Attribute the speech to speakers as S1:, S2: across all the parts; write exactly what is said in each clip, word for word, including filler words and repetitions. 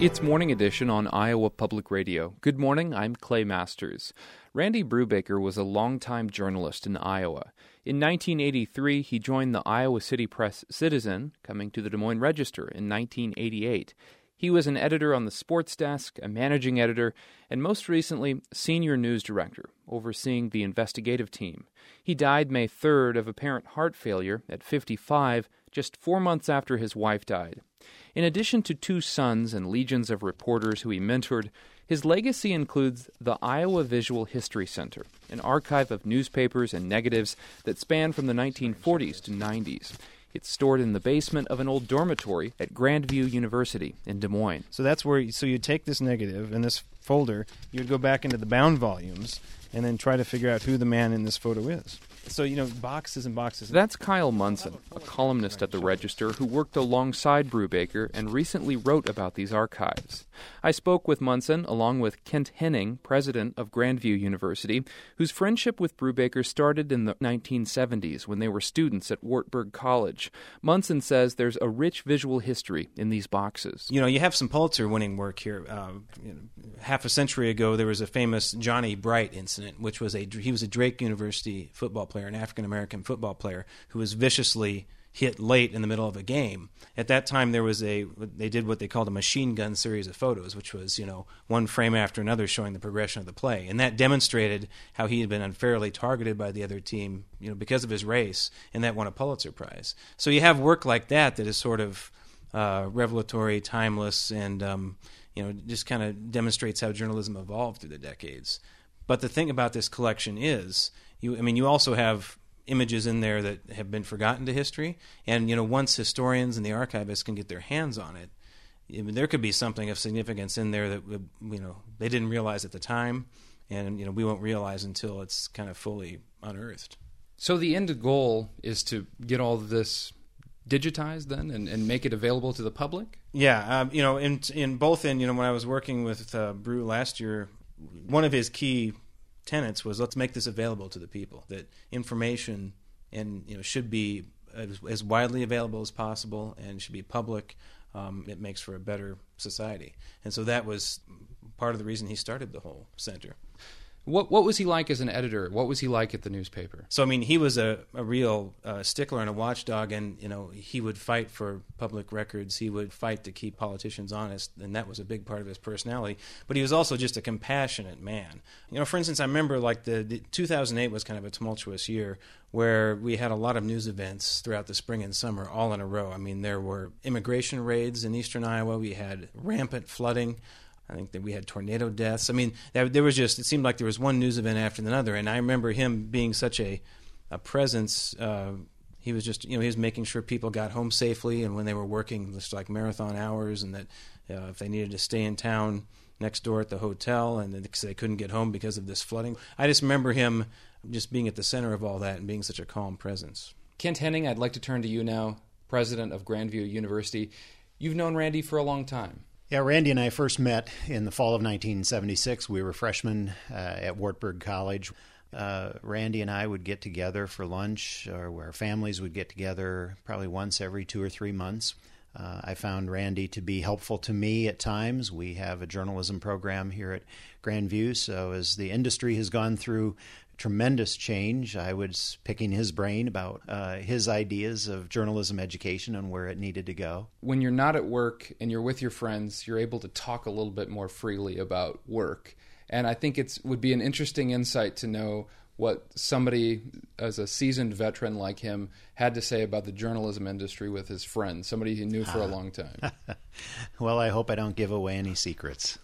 S1: It's Morning Edition on Iowa Public Radio. Good morning, I'm Clay Masters. Randy Brubaker was a longtime journalist in Iowa. In nineteen eighty-three, he joined the Iowa City Press-Citizen, coming to the Des Moines Register in nineteen eighty-eight. He was an editor on the sports desk, a managing editor, and most recently, senior news director, overseeing the investigative team. He died May third of apparent heart failure at fifty-five, just four months after his wife died. In addition to two sons and legions of reporters who he mentored, his legacy includes the Iowa Visual History Center, an archive of newspapers and negatives that span from the nineteen forties to nineties. It's stored in the basement of an old dormitory at Grandview University in Des Moines.
S2: So that's where, so you take this negative and this folder, you would go back into the bound volumes and then try to figure out who the man in this photo is. So, you know, boxes and boxes.
S1: That's Kyle Munson, a columnist at the Register who worked alongside Brubaker and recently wrote about these archives. I spoke with Munson along with Kent Henning, president of Grandview University, whose friendship with Brubaker started in the nineteen seventies when they were students at Wartburg College. Munson says there's a rich visual history in these boxes.
S2: You know, you have some Pulitzer-winning work here. Uh, you know, half a century ago, there was a famous Johnny Bright incident, which was a he was a Drake University football player. An African-American football player who was viciously hit late in the middle of a game. At that time, there was a, they did what they called a machine gun series of photos, which was, you know, one frame after another showing the progression of the play. And that demonstrated how he had been unfairly targeted by the other team, you know, because of his race, and that won a Pulitzer Prize. So you have work like that that is sort of uh, revelatory, timeless, and, um, you know, just kind of demonstrates how journalism evolved through the decades. But the thing about this collection is, You, I mean, you also have images in there that have been forgotten to history, and you know, once historians and the archivists can get their hands on it, I mean, there could be something of significance in there that you know they didn't realize at the time, and you know we won't realize until it's kind of fully unearthed.
S1: So the end goal is to get all of this digitized then, and, and make it available to the public.
S2: Yeah, um, you know, in in both in you know when I was working with uh, Brew last year, one of his key tenets was let's make this available to the people, that information and you know should be as, as widely available as possible and should be public. Um, it makes for a better society, and so that was part of the reason he started the whole center.
S1: What what was he like as an editor? What was he like at the newspaper?
S2: So I mean, he was a, a real uh, stickler and a watchdog, and you know he would fight for public records. He would fight to keep politicians honest, and that was a big part of his personality. But he was also just a compassionate man. You know, for instance, I remember like the, the two thousand eight was kind of a tumultuous year where we had a lot of news events throughout the spring and summer all in a row. I mean, there were immigration raids in eastern Iowa. We had rampant flooding. I think that we had tornado deaths. I mean, there, there was just, it seemed like there was one news event after another. And I remember him being such a, a presence. Uh, he was just, you know, he was making sure people got home safely. And when they were working just like marathon hours, and that uh, if they needed to stay in town next door at the hotel and because they couldn't get home because of this flooding. I just remember him just being at the center of all that and being such a calm presence.
S1: Kent Henning, I'd like to turn to you now, president of Grandview University. You've known Randy for a long time.
S3: Yeah, Randy and I first met in the fall of nineteen seventy-six. We were freshmen uh, at Wartburg College. Uh, Randy and I would get together for lunch, or where families would get together probably once every two or three months. Uh, I found Randy to be helpful to me at times. We have a journalism program here at Grandview, so as the industry has gone through tremendous change, I was picking his brain about uh, his ideas of journalism education and where it needed to go.
S1: When you're not at work and you're with your friends, you're able to talk a little bit more freely about work. And I think it would be an interesting insight to know what somebody as a seasoned veteran like him had to say about the journalism industry with his friends, somebody he knew for a long time.
S3: Well, I hope I don't give away any secrets.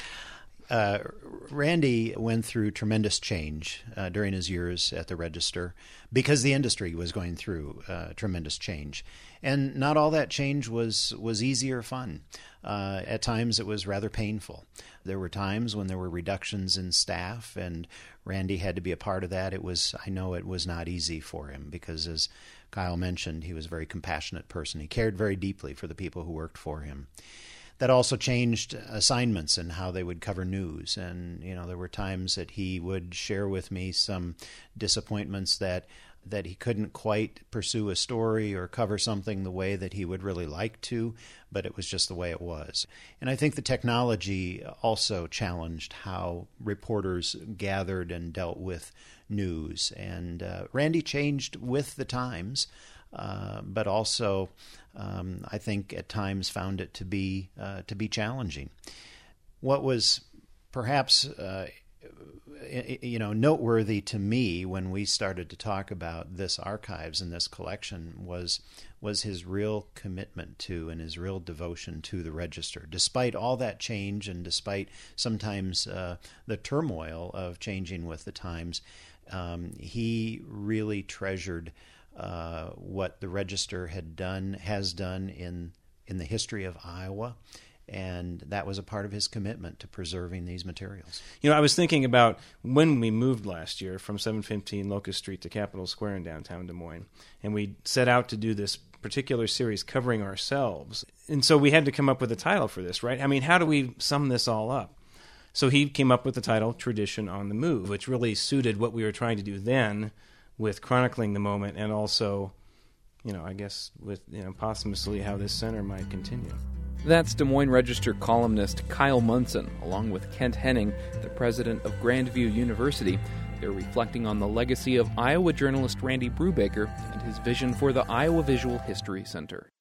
S3: Uh, Randy went through tremendous change uh, during his years at the Register because the industry was going through uh, tremendous change. And not all that change was, was easy or fun. Uh, at times it was rather painful. There were times when there were reductions in staff, and Randy had to be a part of that. It was, I know it was not easy for him because, as Kyle mentioned, he was a very compassionate person. He cared very deeply for the people who worked for him. That also changed assignments and how they would cover news. And, you know, there were times that he would share with me some disappointments that that he couldn't quite pursue a story or cover something the way that he would really like to, but it was just the way it was. And I think the technology also challenged how reporters gathered and dealt with news. And uh, Randy changed with the times, uh, but also um, I think at times found it to be uh, to be challenging. What was perhaps uh, you know, noteworthy to me when we started to talk about this archives and this collection was was his real commitment to and his real devotion to the Register. Despite all that change and despite sometimes uh, the turmoil of changing with the times, um, he really treasured uh, what the Register had done, has done in in the history of Iowa. And that was a part of his commitment to preserving these materials.
S2: You know, I was thinking about when we moved last year from seven fifteen Locust Street to Capitol Square in downtown Des Moines, and we set out to do this particular series covering ourselves. And so we had to come up with a title for this, right? I mean, how do we sum this all up? So he came up with the title Tradition on the Move, which really suited what we were trying to do then with chronicling the moment and also, you know, I guess with, you know, posthumously how this center might continue.
S1: That's Des Moines Register columnist Kyle Munson, along with Kent Henning, the president of Grandview University. They're reflecting on the legacy of Iowa journalist Randy Brubaker and his vision for the Iowa Visual History Center.